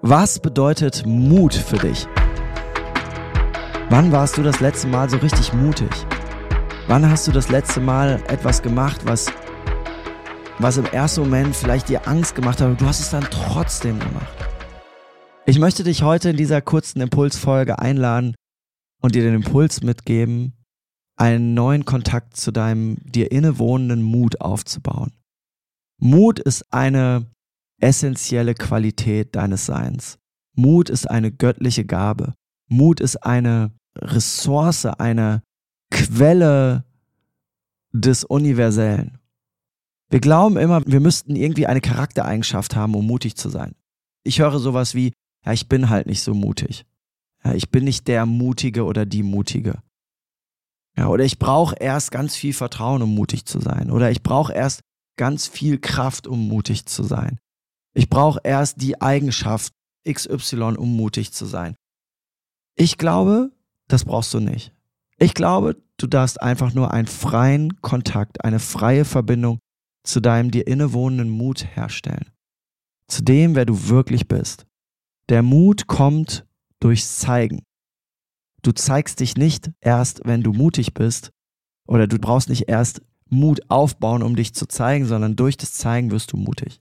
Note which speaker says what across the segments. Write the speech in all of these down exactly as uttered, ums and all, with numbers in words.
Speaker 1: Was bedeutet Mut für dich? Wann warst du das letzte Mal so richtig mutig? Wann hast du das letzte Mal etwas gemacht, was, was im ersten Moment vielleicht dir Angst gemacht hat, aber du hast es dann trotzdem gemacht? Ich möchte dich heute in dieser kurzen Impulsfolge einladen und dir den Impuls mitgeben, einen neuen Kontakt zu deinem dir innewohnenden Mut aufzubauen. Mut ist eine essentielle Qualität deines Seins. Mut ist eine göttliche Gabe. Mut ist eine Ressource, eine Quelle des Universellen. Wir glauben immer, wir müssten irgendwie eine Charaktereigenschaft haben, um mutig zu sein. Ich höre sowas wie, ja, ich bin halt nicht so mutig. Ja, ich bin nicht der Mutige oder die Mutige. Ja, oder ich brauche erst ganz viel Vertrauen, um mutig zu sein. Oder ich brauche erst ganz viel Kraft, um mutig zu sein. Ich brauche erst die Eigenschaft X Y, um mutig zu sein. Ich glaube, das brauchst du nicht. Ich glaube, du darfst einfach nur einen freien Kontakt, eine freie Verbindung zu deinem dir innewohnenden Mut herstellen. Zu dem, wer du wirklich bist. Der Mut kommt durchs Zeigen. Du zeigst dich nicht erst, wenn du mutig bist, oder du brauchst nicht erst Mut aufbauen, um dich zu zeigen, sondern durch das Zeigen wirst du mutig.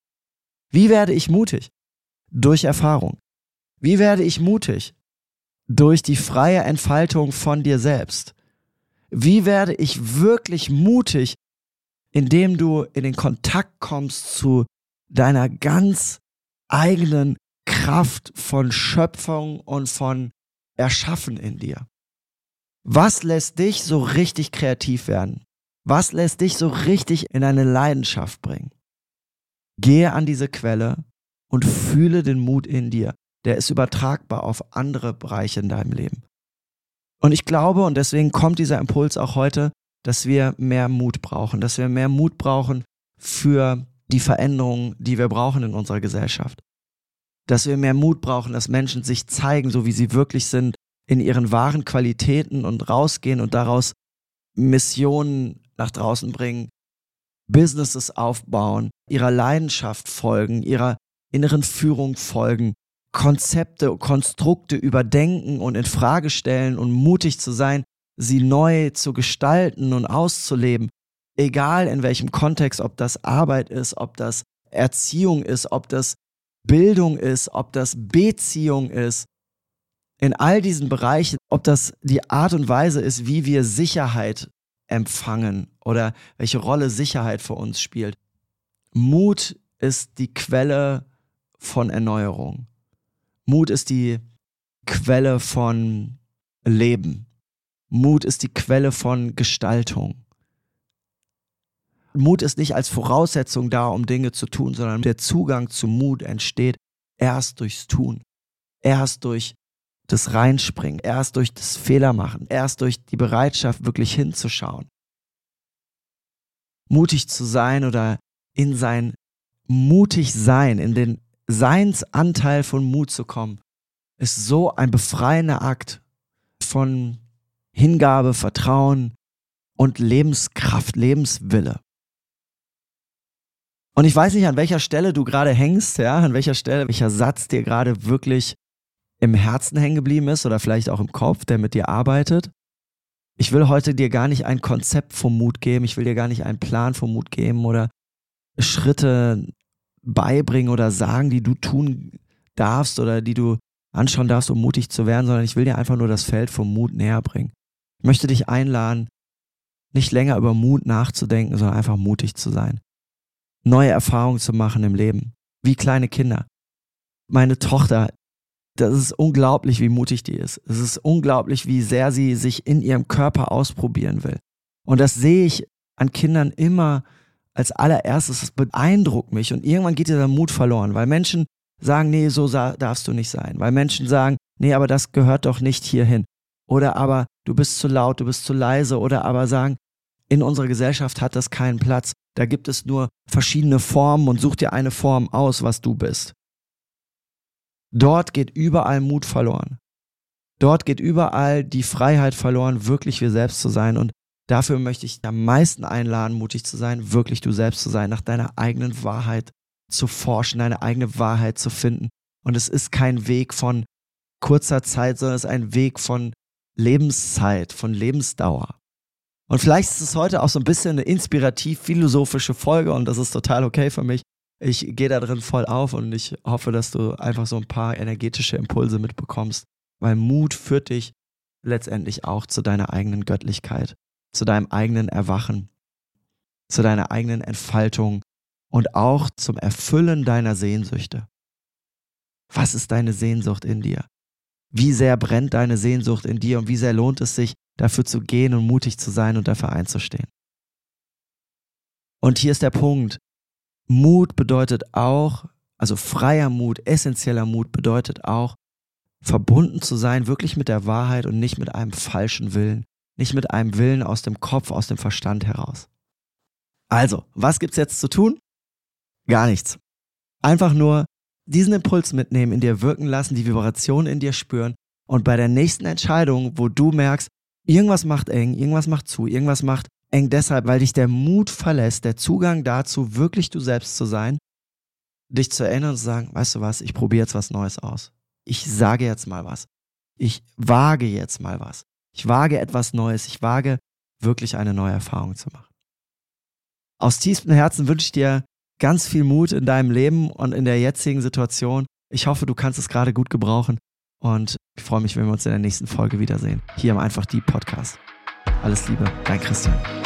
Speaker 1: Wie werde ich mutig? Durch Erfahrung. Wie werde ich mutig? Durch die freie Entfaltung von dir selbst. Wie werde ich wirklich mutig, indem du in den Kontakt kommst zu deiner ganz eigenen Kraft von Schöpfung und von Erschaffen in dir? Was lässt dich so richtig kreativ werden? Was lässt dich so richtig in eine Leidenschaft bringen? Gehe an diese Quelle und fühle den Mut in dir. Der ist übertragbar auf andere Bereiche in deinem Leben. Und ich glaube, und deswegen kommt dieser Impuls auch heute, dass wir mehr Mut brauchen, dass wir mehr Mut brauchen für die Veränderungen, die wir brauchen in unserer Gesellschaft. Dass wir mehr Mut brauchen, dass Menschen sich zeigen, so wie sie wirklich sind, in ihren wahren Qualitäten und rausgehen und daraus Missionen nach draußen bringen, Businesses aufbauen, ihrer Leidenschaft folgen, ihrer inneren Führung folgen, Konzepte, Konstrukte überdenken und in Frage stellen und mutig zu sein, sie neu zu gestalten und auszuleben, egal in welchem Kontext, ob das Arbeit ist, ob das Erziehung ist, ob das Bildung ist, ob das Beziehung ist, in all diesen Bereichen, ob das die Art und Weise ist, wie wir Sicherheit empfangen oder welche Rolle Sicherheit für uns spielt. Mut ist die Quelle von Erneuerung. Mut ist die Quelle von Leben. Mut ist die Quelle von Gestaltung. Mut ist nicht als Voraussetzung da, um Dinge zu tun, sondern der Zugang zu Mut entsteht erst durchs Tun, erst durch das Reinspringen, erst durch das Fehlermachen, erst durch die Bereitschaft, wirklich hinzuschauen. Mutig zu sein oder in sein Mutigsein, in den Seinsanteil von Mut zu kommen, ist so ein befreiender Akt von Hingabe, Vertrauen und Lebenskraft, Lebenswille. Und ich weiß nicht, an welcher Stelle du gerade hängst, ja, an welcher Stelle, welcher Satz dir gerade wirklich im Herzen hängen geblieben ist oder vielleicht auch im Kopf, der mit dir arbeitet. Ich will heute dir gar nicht ein Konzept vom Mut geben, ich will dir gar nicht einen Plan vom Mut geben oder Schritte beibringen oder sagen, die du tun darfst oder die du anschauen darfst, um mutig zu werden, sondern ich will dir einfach nur das Feld vom Mut näher bringen. Ich möchte dich einladen, nicht länger über Mut nachzudenken, sondern einfach mutig zu sein. Neue Erfahrungen zu machen im Leben, wie kleine Kinder. Meine Tochter, das ist unglaublich, wie mutig die ist. Es ist unglaublich, wie sehr sie sich in ihrem Körper ausprobieren will. Und das sehe ich an Kindern immer als allererstes. Das beeindruckt mich. Und irgendwann geht dieser Mut verloren, weil Menschen sagen, nee, so darfst du nicht sein. Weil Menschen sagen, nee, aber das gehört doch nicht hierhin. Oder aber du bist zu laut, du bist zu leise. Oder aber sagen, in unserer Gesellschaft hat das keinen Platz. Da gibt es nur verschiedene Formen und such dir eine Form aus, was du bist. Dort geht überall Mut verloren. Dort geht überall die Freiheit verloren, wirklich wir selbst zu sein. Und dafür möchte ich am meisten einladen, mutig zu sein, wirklich du selbst zu sein, nach deiner eigenen Wahrheit zu forschen, deine eigene Wahrheit zu finden Und es ist kein Weg von kurzer Zeit, sondern es ist ein Weg von Lebenszeit, von Lebensdauer. Und vielleicht ist es heute auch so ein bisschen eine inspirativ-philosophische Folge und das ist total okay für mich. Ich gehe da drin voll auf und ich hoffe, dass du einfach so ein paar energetische Impulse mitbekommst, weil Mut führt dich letztendlich auch zu deiner eigenen Göttlichkeit, zu deinem eigenen Erwachen, zu deiner eigenen Entfaltung und auch zum Erfüllen deiner Sehnsüchte. Was ist deine Sehnsucht in dir? Wie sehr brennt deine Sehnsucht in dir und wie sehr lohnt es sich, dafür zu gehen und mutig zu sein und dafür einzustehen? Und hier ist der Punkt. Mut bedeutet auch, also freier Mut, essentieller Mut bedeutet auch, verbunden zu sein, wirklich mit der Wahrheit und nicht mit einem falschen Willen, nicht mit einem Willen aus dem Kopf, aus dem Verstand heraus. Also, was gibt's jetzt zu tun? Gar nichts. Einfach nur diesen Impuls mitnehmen, in dir wirken lassen, die Vibration in dir spüren und bei der nächsten Entscheidung, wo du merkst, irgendwas macht eng, irgendwas macht zu, irgendwas macht eng deshalb, weil dich der Mut verlässt, der Zugang dazu, wirklich du selbst zu sein, dich zu erinnern und zu sagen, weißt du was, ich probiere jetzt was Neues aus. Ich sage jetzt mal was. Ich wage jetzt mal was. Ich wage etwas Neues. Ich wage wirklich eine neue Erfahrung zu machen. Aus tiefstem Herzen wünsche ich dir ganz viel Mut in deinem Leben und in der jetzigen Situation. Ich hoffe, du kannst es gerade gut gebrauchen und ich freue mich, wenn wir uns in der nächsten Folge wiedersehen. Hier im Einfach Deep Podcast. Alles Liebe, dein Christian.